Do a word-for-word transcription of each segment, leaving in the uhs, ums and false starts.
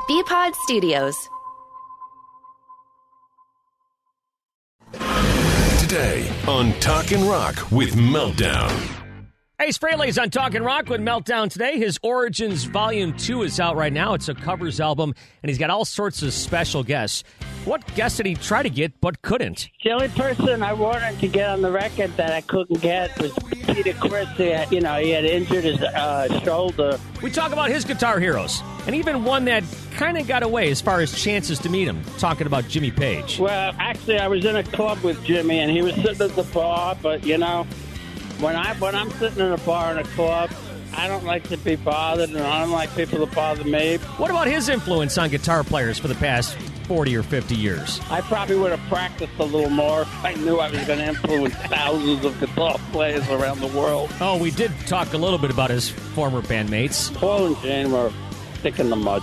B-Pod Studios. Today on Talkin' Rock with Meltdown. Ace Frehley's on Talkin' Rock with Meltdown today. His Origins Volume two is out right now. It's a covers album, and he's got all sorts of special guests. What guest did he try to get but couldn't? The only person I wanted to get on the record that I couldn't get was Peter Criss. He had, you know, he had injured his uh, shoulder. We talk about his guitar heroes, and even one that kind of got away as far as chances to meet him, talking about Jimmy Page. Well, actually, I was in a club with Jimmy, and he was sitting at the bar, but, you know, when, I, when I'm sitting in a bar in a club, I don't like to be bothered, and I don't like people to bother me. What about his influence on guitar players for the past forty or fifty years? I probably would have practiced a little more if I knew I was going to influence thousands of guitar players around the world. Oh, we did talk a little bit about his former bandmates. Paul and Jane were thick in the mud.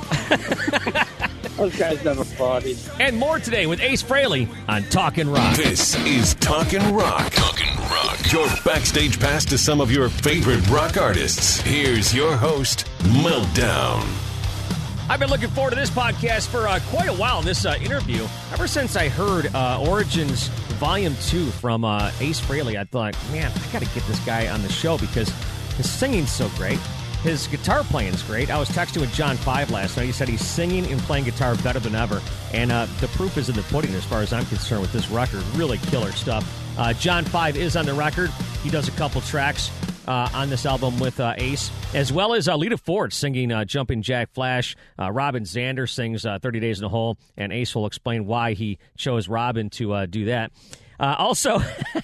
Those guys never partied. And more today with Ace Frehley on Talkin' Rock. This is Talkin' Rock. Talkin' Rock. Your backstage pass to some of your favorite rock artists. Here's your host, Meltdown. I've been looking forward to this podcast for uh, quite a while, this uh, interview. Ever since I heard uh, Origins Volume two from uh, Ace Frehley, I thought, man, I got to get this guy on the show because his singing's so great. His guitar playing's great. I was texting with John Five last night. He said he's singing and playing guitar better than ever. And uh, the proof is in the pudding as far as I'm concerned with this record. Really killer stuff. Uh, John Five is on the record. He does a couple tracks uh, on this album with uh, Ace, as well as uh, Lita Ford singing uh, Jumpin' Jack Flash. Uh, Robin Zander sings uh, thirty days in a Hole, and Ace will explain why he chose Robin to uh, do that. Uh, also,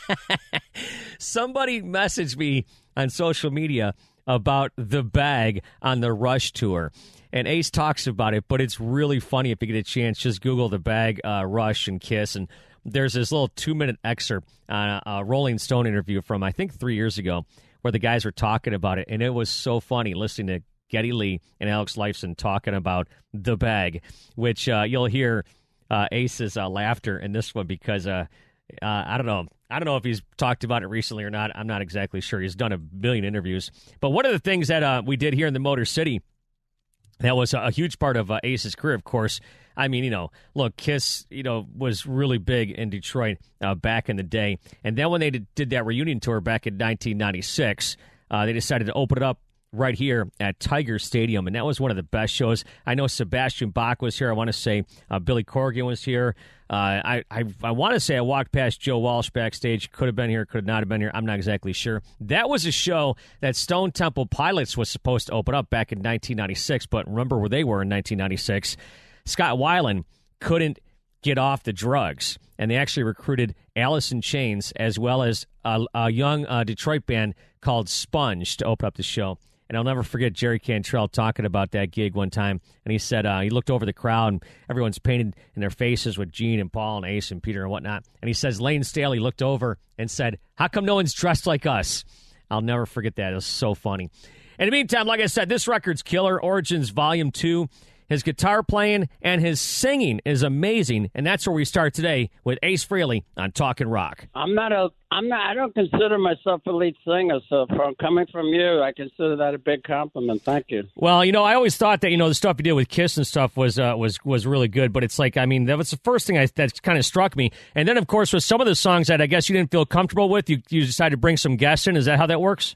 somebody messaged me on social media about The Bag on the Rush tour. And Ace talks about it, but it's really funny if you get a chance. Just Google The Bag, uh, Rush, and Kiss. And there's this little two-minute excerpt on a, a Rolling Stone interview from, I think, three years ago, where the guys were talking about it. And it was so funny listening to Geddy Lee and Alex Lifeson talking about The Bag, which uh, you'll hear uh, Ace's uh, laughter in this one because, uh, uh, I don't know, I don't know if he's talked about it recently or not. I'm not exactly sure. He's done a billion interviews. But one of the things that uh, we did here in the Motor City that was a huge part of uh, Ace's career, of course. I mean, you know, look, Kiss, you know, was really big in Detroit uh, back in the day. And then when they did, did that reunion tour back in nineteen ninety-six, uh, they decided to open it up right here at Tiger Stadium, and that was one of the best shows. I know Sebastian Bach was here. I want to say uh, Billy Corgan was here. Uh, I I, I want to say I walked past Joe Walsh backstage. Could have been here, could not have been here. I'm not exactly sure. That was a show that Stone Temple Pilots was supposed to open up back in nineteen ninety-six, but remember where they were in nineteen ninety-six. Scott Weiland couldn't get off the drugs, and they actually recruited Alice in Chains as well as a, a young uh, Detroit band called Sponge to open up the show. And I'll never forget Jerry Cantrell talking about that gig one time. And he said uh, he looked over the crowd, and everyone's painted in their faces with Gene and Paul and Ace and Peter and whatnot. And he says Lane Staley looked over and said, "How come no one's dressed like us?" I'll never forget that. It was so funny. In the meantime, like I said, this record's killer. Origins Volume two. His guitar playing and his singing is amazing, and that's where we start today with Ace Frehley on Talkin' Rock. I'm not a, I'm not, I don't consider myself a lead singer, so from coming from you, I consider that a big compliment. Thank you. Well, you know, I always thought that, you know, the stuff you did with Kiss and stuff was uh, was was really good, but it's like, I mean, that was the first thing I, that kind of struck me. And then, of course, with some of the songs that I guess you didn't feel comfortable with, you, you decided to bring some guests in. Is that how that works?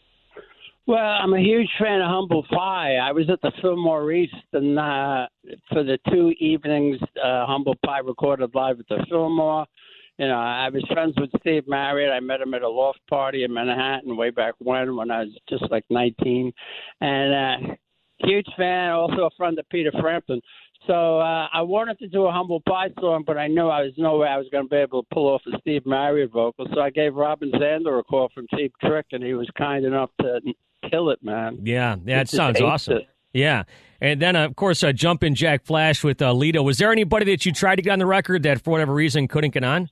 Well, I'm a huge fan of Humble Pie. I was at the Fillmore East and uh, for the two evenings uh, Humble Pie recorded live at the Fillmore. You know, I was friends with Steve Marriott. I met him at a loft party in Manhattan way back when, when I was just like nineteen. And uh, huge fan, also a friend of Peter Frampton. So uh, I wanted to do a Humble Pie song, but I knew I was no way I was going to be able to pull off a Steve Marriott vocal. So I gave Robin Zander a call from Cheap Trick, and he was kind enough to kill it, man. Yeah, yeah, it He sounds just awesome. aced it. Yeah. And then, uh, of course, uh, Jumpin' Jack Flash with uh, Lita. Was there anybody that you tried to get on the record that, for whatever reason, couldn't get on?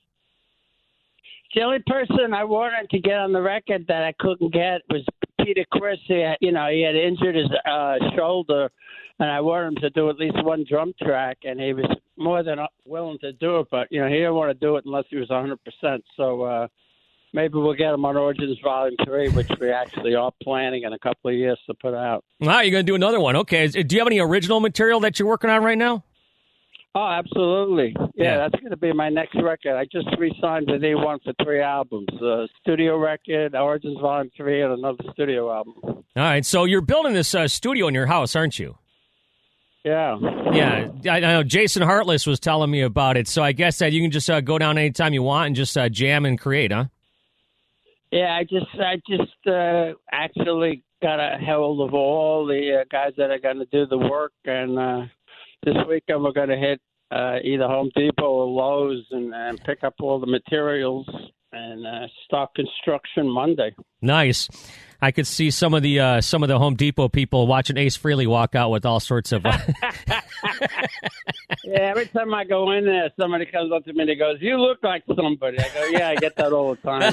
The only person I wanted to get on the record that I couldn't get was Peter Criss. He had, you know, he had injured his uh, shoulder, and I wanted him to do at least one drum track, and he was more than willing to do it. But, you know, he didn't want to do it unless he was one hundred percent. So, uh, maybe we'll get them on Origins Volume three, which we actually are planning in a couple of years to put out. Wow, you're going to do another one. Okay. Do you have any original material that you're working on right now? Oh, absolutely. Yeah, Yeah. that's going to be my next record. I just re-signed with A one for three albums. A studio record, Origins Volume three, and another studio album. All right. So you're building this uh, studio in your house, aren't you? Yeah. Yeah. I I know Jason Hartless was telling me about it. So I guess that you can just uh, go down anytime you want and just uh, jam and create, huh? Yeah, I just I just uh, actually got a hold of all the uh, guys that are going to do the work, and uh, this weekend we're going to hit uh, either Home Depot or Lowe's and, and pick up all the materials and uh, start construction Monday. Nice. I could see some of the uh, some of the Home Depot people watching Ace Frehley walk out with all sorts of. Uh... Yeah, every time I go in there, somebody comes up to me and he goes, "You look like somebody." I go, "Yeah, I get that all the time."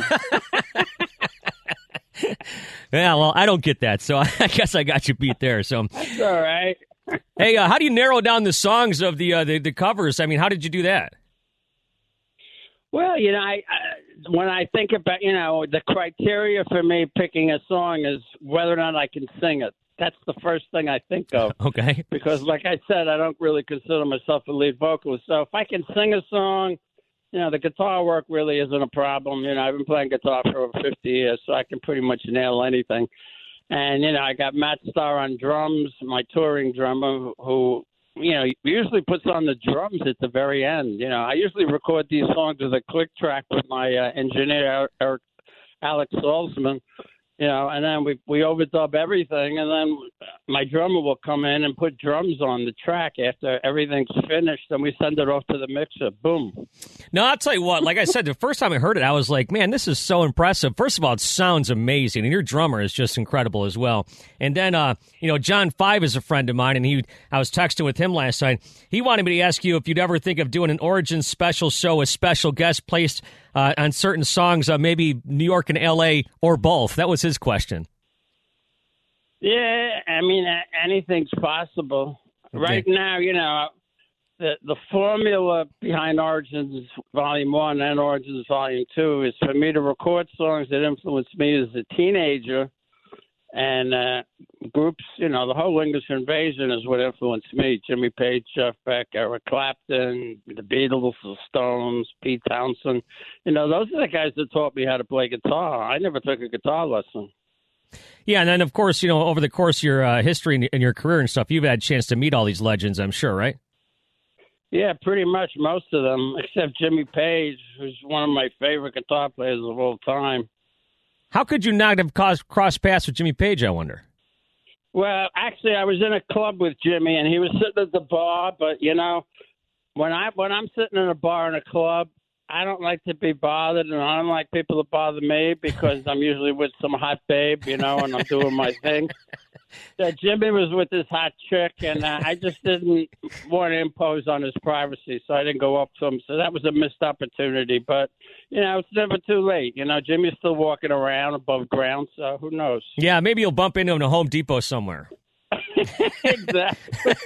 Yeah, well, I don't get that, so I guess I got you beat there. So That's all right. Hey, uh, how do you narrow down the songs of the, uh, the the covers? I mean, how did you do that? Well, you know, I, I when I think about, you know, the criteria for me picking a song is whether or not I can sing it. That's the first thing I think of. Okay. Because, like I said, I don't really consider myself a lead vocalist. So if I can sing a song, you know, the guitar work really isn't a problem. You know, I've been playing guitar for over fifty years, so I can pretty much nail anything. And, you know, I got Matt Starr on drums, my touring drummer, who, you know, usually puts on the drums at the very end. You know, I usually record these songs with a click track with my uh, engineer, Eric, Alex Salzman, you know, and then we, we overdub everything, and then my drummer will come in and put drums on the track after everything's finished, and we send it off to the mixer. Boom. No, I'll tell you what, like I said, the first time I heard it, I was like, man, this is so impressive. First of all, it sounds amazing, and your drummer is just incredible as well. And then, uh, you know, John Five is a friend of mine, and he, I was texting with him last night. He wanted me to ask you if you'd ever think of doing an Origins special show with special guests placed uh, on certain songs, uh, maybe New York and L A or both. That was his question. Yeah, I mean, uh, anything's possible. Okay. Right now, you know, the the formula behind Origins Volume One and Origins Volume Two is for me to record songs that influenced me as a teenager, and uh, groups. You know, the whole English Invasion is what influenced me. Jimmy Page, Jeff Beck, Eric Clapton, the Beatles, the Stones, Pete Townsend. You know, those are the guys that taught me how to play guitar. I never took a guitar lesson. Yeah, and then, of course, you know, over the course of your uh, history and, and your career and stuff, you've had a chance to meet all these legends, I'm sure, right? Yeah, pretty much most of them, except Jimmy Page, who's one of my favorite guitar players of all time. How could you not have caused, crossed paths with Jimmy Page, I wonder? Well, actually, I was in a club with Jimmy, and he was sitting at the bar. But, you know, when, I, when I'm sitting in a bar in a club, I don't like to be bothered, and I don't like people to bother me because I'm usually with some hot babe, you know, and I'm doing my thing. So Jimmy was with this hot chick, and uh, I just didn't want to impose on his privacy, so I didn't go up to him. So that was a missed opportunity. But, you know, it's never too late. You know, Jimmy's still walking around above ground, so who knows? Yeah, maybe you'll bump into him in a Home Depot somewhere. Exactly.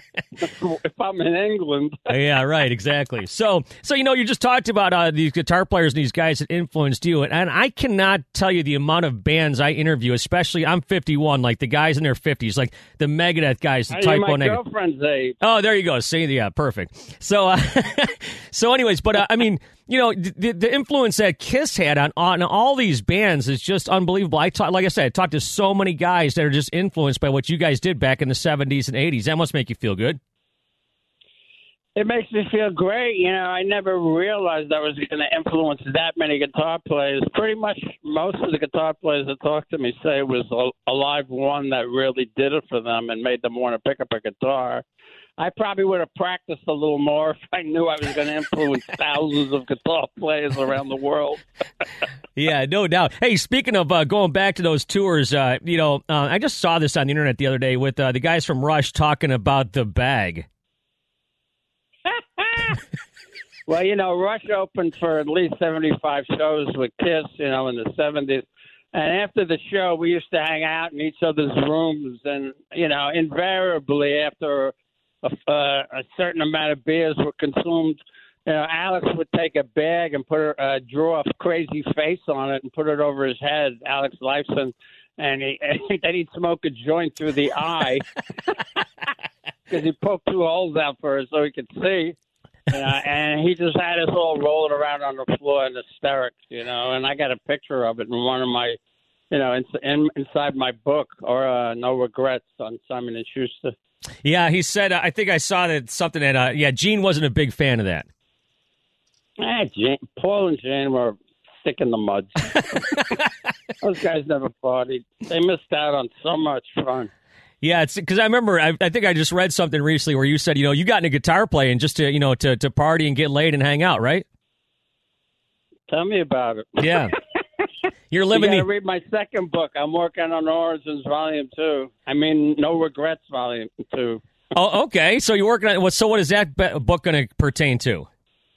If I'm in England. Yeah, right, exactly. So, so you know, you just talked about uh, these guitar players and these guys that influenced you, and, and I cannot tell you the amount of bands I interview, especially, I'm fifty-one, like the guys in their fifties, like the Megadeth guys, the Hey, Type my O Negative. girlfriend's age. Oh, there you go. See, yeah, perfect. So, uh, so, anyways, but uh, I mean, you know, the, the influence that Kiss had on, on all these bands is just unbelievable. I talk, like I said, I talked to so many guys that are just influenced by what you guys did back in the seventies and eighties. That must make you feel good. It makes me feel great. You know, I never realized I was going to influence that many guitar players. Pretty much most of the guitar players that talk to me say it was a, a live one that really did it for them and made them want to pick up a guitar. I probably would have practiced a little more if I knew I was going to influence thousands of guitar players around the world. Yeah, no doubt. Hey, speaking of uh, going back to those tours, uh, you know, uh, I just saw this on the internet the other day with uh, the guys from Rush talking about The Bag. Well, you know, Rush opened for at least seventy-five shows with Kiss, you know, in the seventies. And after the show, we used to hang out in each other's rooms. And, you know, invariably after a, uh, a certain amount of beers were consumed, you know, Alex would take a bag and put a uh, draw a crazy face on it and put it over his head, Alex Lifeson, and, he, and then he'd smoke a joint through the eye because he poked two holes out for it so he could see. You know, and he just had us all rolling around on the floor in hysterics, you know, and I got a picture of it in one of my, you know, in, in, inside my book, or uh, No Regrets on Simon and Schuster. Yeah, he said, uh, I think I saw that something that, uh, yeah, Gene wasn't a big fan of that. Ah, Jane, Paul and Jane were sick in the mud. Those guys never partied. They missed out on so much fun. Yeah, it's because I remember, I, I think I just read something recently where you said, you know, you got into guitar playing just to, you know, to, to party and get laid and hang out, right? Tell me about it. Yeah. You're living you the... gotta read my second book. I'm working on Origins Volume two. I mean, No Regrets Volume two. Oh, okay. So you're working on, well, so what is that be- book going to pertain to?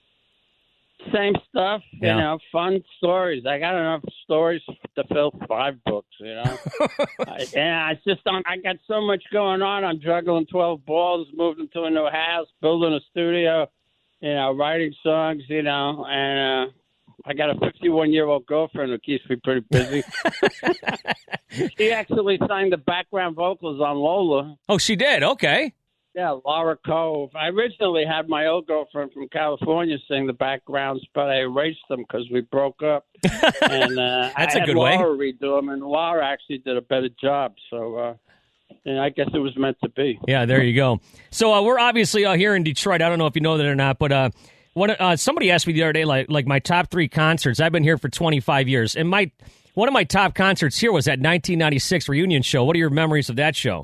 Same stuff, Yeah. you know, fun stories. I got enough stories to fill five books, you know. I, and I just don't, I got so much going on. I'm juggling twelve balls, moving to a new house, building a studio, you know, writing songs, you know, and uh, I got a fifty-one-year-old girlfriend who keeps me pretty busy. She actually sang the background vocals on Lola. Oh, she did? Okay. Yeah, Laura Cove. I originally had my old girlfriend from California sing the backgrounds, but I erased them because we broke up. And uh, That's I a had good way. Laura redo them, and Laura actually did a better job. So uh, and I guess it was meant to be. Yeah, there you go. So uh, we're obviously uh, here in Detroit. I don't know if you know that or not, but uh, one, uh, somebody asked me the other day, like, like my top three concerts. I've been here for twenty-five years, and my one of my top concerts here was that nineteen ninety-six reunion show. What are your memories of that show?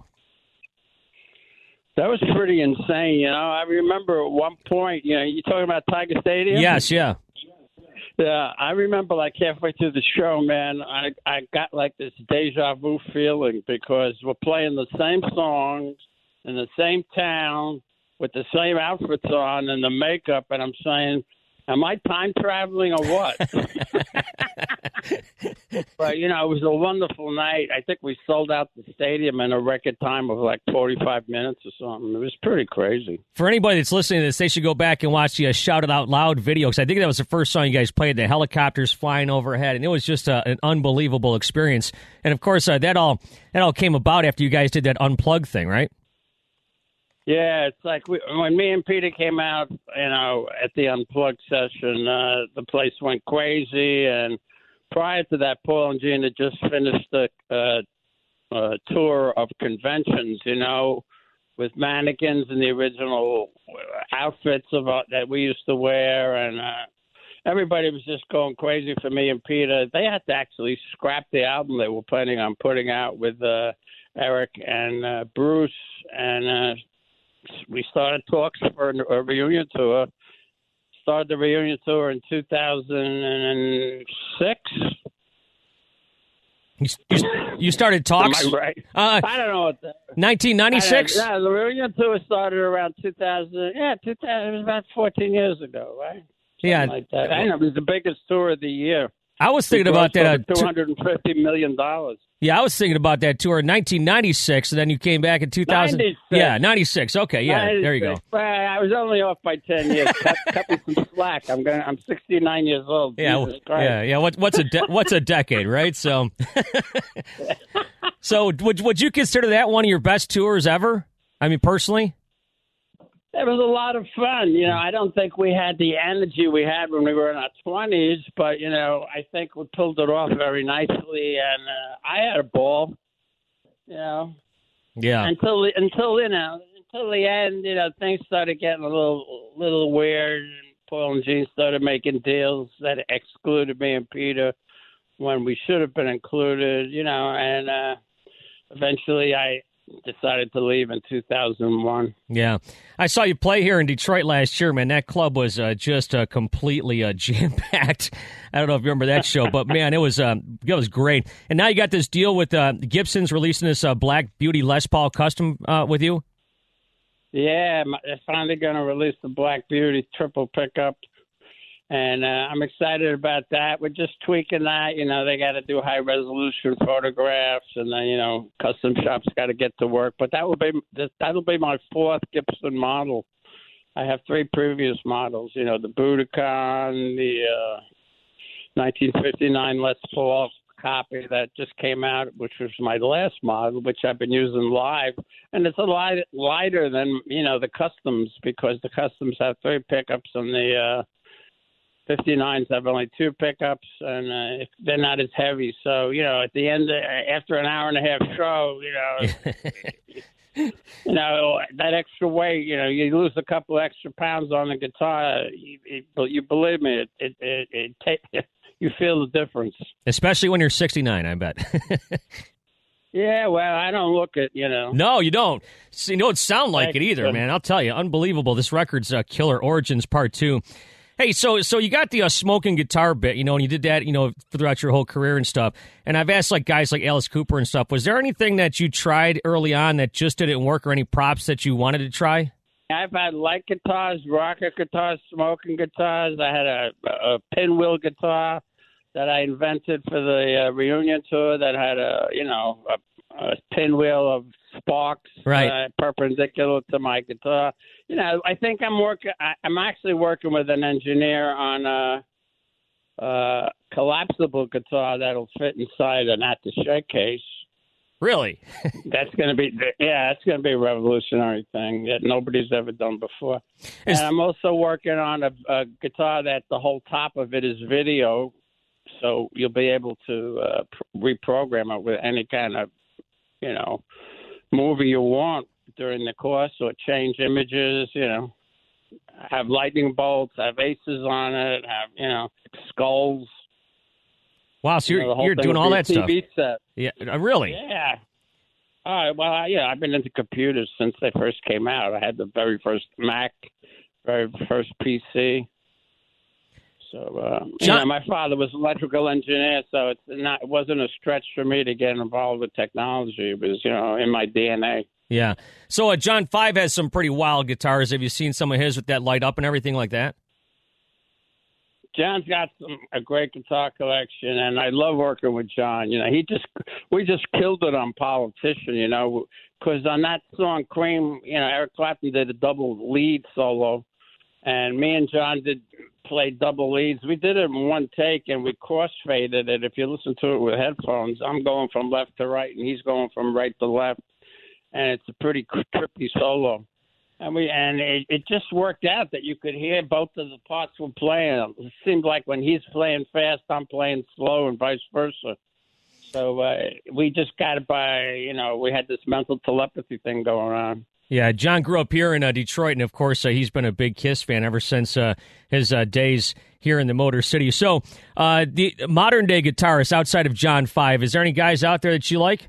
That was pretty insane, you know. I remember at one point, you know, you talking about Tiger Stadium? Yes, yeah. Yeah, I remember like halfway through the show, man, I I got like this deja vu feeling because we're playing the same songs in the same town with the same outfits on and the makeup, and I'm saying, am I time traveling or what? But, you know, it was a wonderful night. I think we sold out the stadium in a record time of like forty-five minutes or something. It was pretty crazy. For anybody that's listening to this, they should go back and watch the uh, Shout It Out Loud video, because I think that was the first song you guys played, the helicopters flying overhead, and it was just uh, an unbelievable experience. And, of course, uh, that all that all came about after you guys did that Unplugged thing, right? Yeah, it's like we, when me and Peter came out, you know, at the Unplugged session, uh, the place went crazy. And prior to that, Paul and Gene had just finished a uh, uh, tour of conventions, you know, with mannequins and the original outfits of uh, that we used to wear. And uh, everybody was just going crazy for me and Peter. They had to actually scrap the album they were planning on putting out with uh, Eric and uh, Bruce. And uh, we started talks for a reunion tour. Started the reunion tour in two thousand six. You, you, you started talks? Am I right? Uh, I don't know what the... nineteen ninety-six? Yeah, the reunion tour started around two thousand. Yeah, two thousand. It was about fourteen years ago, right? Something Yeah. like that. I know, it was the biggest tour of the year. I was thinking about that. Uh, two hundred fifty million dollars. Yeah, I was thinking about that tour in nineteen ninety-six, and then you came back in two thousand. ninety-six. Yeah, ninety-six. Okay, yeah, ninety-six. there you go. Well, I was only off by ten years. cut, cut me some slack. I'm going. I'm sixty-nine years old. Yeah, Jesus Christ. yeah, yeah. What, what's a de- what's a decade, right? So, so would would you consider that one of your best tours ever? I mean, personally. It was a lot of fun. You know, I don't think we had the energy we had when we were in our twenties, but, you know, I think we pulled it off very nicely, and uh, I had a ball, you know. Yeah. Until, until you know, until the end, you know, things started getting a little little weird, and Paul and Gene started making deals that excluded me and Peter when we should have been included, you know, and uh, eventually I decided to leave in two thousand one. Yeah. I saw you play here in Detroit last year, man. That club was uh, just uh, completely uh, jam-packed. I don't know if you remember that show, but, man, it was uh, it was great. And now you got this deal with uh, Gibson's releasing this uh, Black Beauty Les Paul custom uh, with you? Yeah, they're finally going to release the Black Beauty triple pickup. And uh, I'm excited about that. We're just tweaking that. You know, they got to do high resolution photographs, and then, you know, custom shops got to get to work. But that will be that'll be my fourth Gibson model. I have three previous models. You know, the Budokan, the uh, nineteen fifty-nine Les Paul copy that just came out, which was my last model, which I've been using live, and it's a lot lighter than you know the customs because the customs have three pickups and the uh, fifty-nines have only two pickups, and uh, they're not as heavy. So you know, at the end, after an hour and a half show, you know. You know, that extra weight, you know, you lose a couple extra pounds on the guitar. You, you, you believe me, it, it, it, it take, you feel the difference. Especially when you're sixty-nine, I bet. Yeah, well, I don't look it, you know. No, you don't. See, you don't sound like Thanks, it either, but... man. I'll tell you, unbelievable. This record's uh, killer. Origins Part Two. Hey, so so you got the uh, smoking guitar bit, you know, and you did that, you know, throughout your whole career and stuff. And I've asked, like, guys like Alice Cooper and stuff, was there anything that you tried early on that just didn't work or any props that you wanted to try? I've had light guitars, rocket guitars, smoking guitars. I had a, a pinwheel guitar that I invented for the uh, reunion tour that had a, you know, a, a pinwheel of sparks right. uh, perpendicular to my guitar. You know, I think I'm working. I'm actually working with an engineer on a, a collapsible guitar that'll fit inside an attaché case. Really? That's going to be, yeah, that's going to be a revolutionary thing that nobody's ever done before. Is, and I'm also working on a, a guitar that the whole top of it is video, so you'll be able to uh, pr- reprogram it with any kind of, you know, movie you want during the course, or change images, you know, have lightning bolts, have aces on it, have, you know, skulls. Wow, so you you're, know, you're doing all that T V stuff. Set. Yeah, uh, really? Yeah. All right, well, I, yeah, I've been into computers since they first came out. I had the very first Mac, very first P C. So, uh, John- you know, my father was an electrical engineer, so it's not, it wasn't a stretch for me to get involved with technology. It was, you know, in my D N A. Yeah. So uh, John Five has some pretty wild guitars. Have you seen some of his with that light up and everything like that? John's got some, a great guitar collection, and I love working with John. You know, he just we just killed it on Politician, you know, because on that song Cream, you know, Eric Clapton did a double lead solo, and me and John did play double leads. We did it in one take, and we crossfaded it. If you listen to it with headphones, I'm going from left to right, and he's going from right to left. And it's a pretty trippy solo, and we and it, it just worked out that you could hear both of the parts were playing. It seemed like when he's playing fast, I'm playing slow, and vice versa. So uh, we just got it by, you know, we had this mental telepathy thing going on. Yeah, John grew up here in uh, Detroit, and of course, uh, he's been a big Kiss fan ever since uh, his uh, days here in the Motor City. So, uh, the modern day guitarists outside of John Five, is there any guys out there that you like?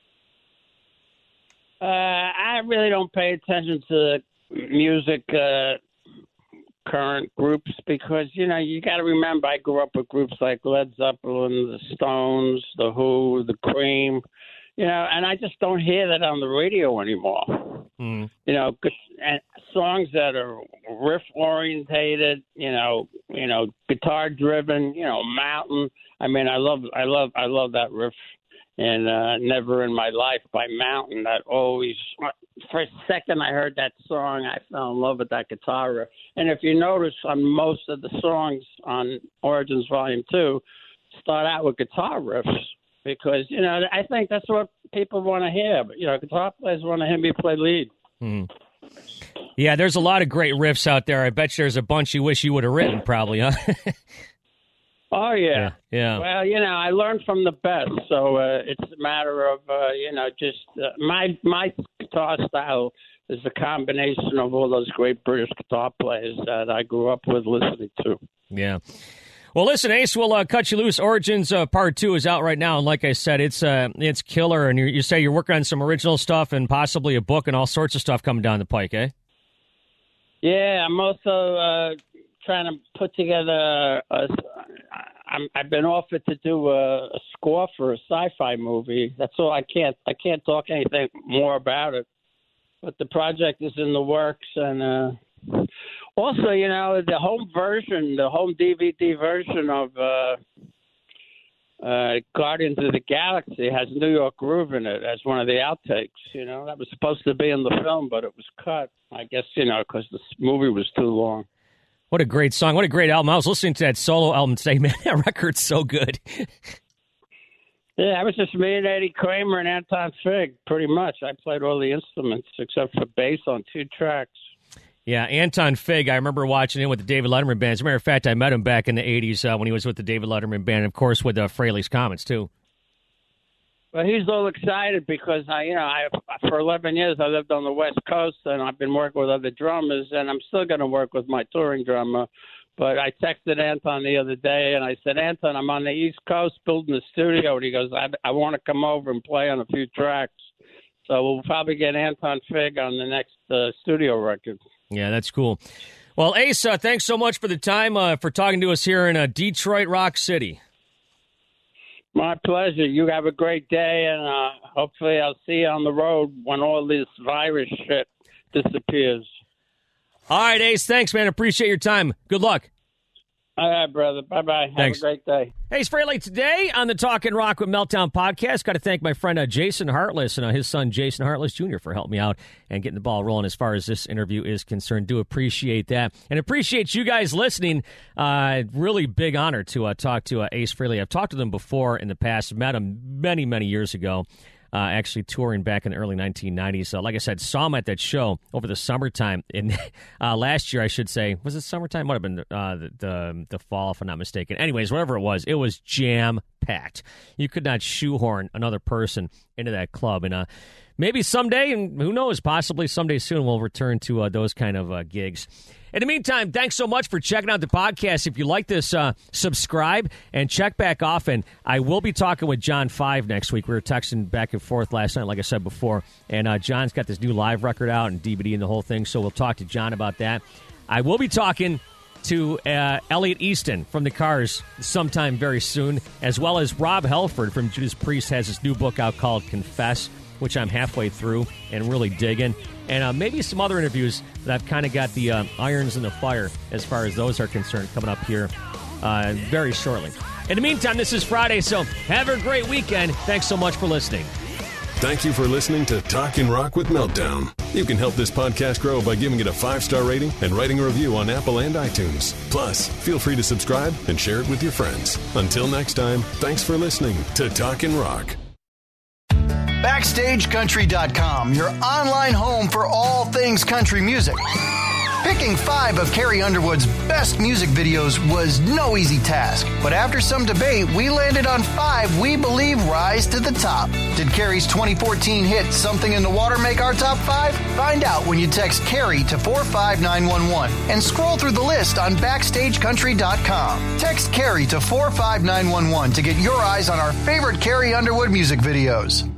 Uh, I really don't pay attention to music uh, current groups because, you know, you got to remember I grew up with groups like Led Zeppelin, the Stones, the Who, the Cream, you know, and I just don't hear that on the radio anymore. Mm. You know, and songs that are riff orientated, you know, you know, guitar driven, you know, Mountain. I mean, I love, I love, I love that riff. And uh, Never in My Life by Mountain. That always, for a second I heard that song, I fell in love with that guitar riff. And if you notice on most of the songs on Origins Volume two, start out with guitar riffs because, you know, I think that's what people want to hear. But, you know, guitar players want to hear me play lead. Mm. Yeah, there's a lot of great riffs out there. I bet you there's a bunch you wish you would have written probably, huh? Oh, yeah. yeah. Yeah. Well, you know, I learned from the best, so uh, it's a matter of, uh, you know, just uh, my my guitar style is a combination of all those great British guitar players that I grew up with listening to. Yeah. Well, listen, Ace, we'll uh, cut you loose. Origins uh, Part two is out right now, and like I said, it's uh, it's killer, and you, you say you're working on some original stuff and possibly a book and all sorts of stuff coming down the pike, eh? Yeah, I'm also uh, trying to put together a, I'm, I've been offered to do a, a score for a sci-fi movie. That's all. I can't. I can't talk anything more about it. But the project is in the works, and uh, also, you know, the home version, the home D V D version of uh, uh, Guardians of the Galaxy has New York Groove in it as one of the outtakes. You know, that was supposed to be in the film, but it was cut. I guess, you know, because the movie was too long. What a great song. What a great album. I was listening to that solo album today. Man, that record's so good. Yeah, it was just me and Eddie Kramer and Anton Fig, pretty much. I played all the instruments except for bass on two tracks. Yeah, Anton Fig, I remember watching him with the David Letterman Band. As a matter of fact, I met him back in the eighties uh, when he was with the David Letterman Band, and, of course, with uh, Fraley's Comets, too. Well, he's all excited because, I, you know, I for eleven years I lived on the West Coast, and I've been working with other drummers, and I'm still going to work with my touring drummer. But I texted Anton the other day, and I said, Anton, I'm on the East Coast building a studio. And he goes, I, I want to come over and play on a few tracks. So we'll probably get Anton Fig on the next uh, studio record. Yeah, that's cool. Well, Ace, uh, thanks so much for the time, uh, for talking to us here in uh, Detroit Rock City. My pleasure. You have a great day, and uh, hopefully I'll see you on the road when all this virus shit disappears. All right, Ace, thanks, man. Appreciate your time. Good luck. All right, brother. Bye-bye. Thanks. Have a great day. Hey, it's Fraley today on the Talkin' Rock with Meltdown podcast. Got to thank my friend uh, Jason Hartless and uh, his son Jason Hartless Junior for helping me out and getting the ball rolling as far as this interview is concerned. Do appreciate that. And appreciate you guys listening. Uh, really big honor to uh, talk to uh, Ace Frehley. I've talked to them before in the past. Met him many, many years ago. Uh, actually touring back in the early nineteen nineties. So, like I said, saw him at that show over the summertime. In uh, last year, I should say. Was it summertime? Might have been uh, the, the the fall, if I'm not mistaken. Anyways, whatever it was, it was jam-packed. You could not shoehorn another person into that club. And uh, maybe someday, and who knows, possibly someday soon, we'll return to uh, those kind of uh, gigs. In the meantime, thanks so much for checking out the podcast. If you like this, uh, subscribe and check back often. I will be talking with John Five next week. We were texting back and forth last night, like I said before. And uh, John's got this new live record out and D V D and the whole thing, so we'll talk to John about that. I will be talking to uh, Elliot Easton from the Cars sometime very soon, as well as Rob Halford from Judas Priest has this new book out called Confess, which I'm halfway through and really digging. And uh, maybe some other interviews that I've kind of got the uh, irons in the fire as far as those are concerned coming up here uh, very shortly. In the meantime, this is Friday, so have a great weekend. Thanks so much for listening. Thank you for listening to Talkin' Rock with Meltdown. You can help this podcast grow by giving it a five-star rating and writing a review on Apple and iTunes. Plus, feel free to subscribe and share it with your friends. Until next time, thanks for listening to Talkin' Rock. Backstage Country dot com, your online home for all things country music. Picking five of Carrie Underwood's best music videos was no easy task, but after some debate, we landed on five we believe rise to the top. Did Carrie's twenty fourteen hit Something in the Water make our top five? Find out when you text Carrie to four five nine one one and scroll through the list on Backstage Country dot com. Text Carrie to four five nine one one to get your eyes on our favorite Carrie Underwood music videos.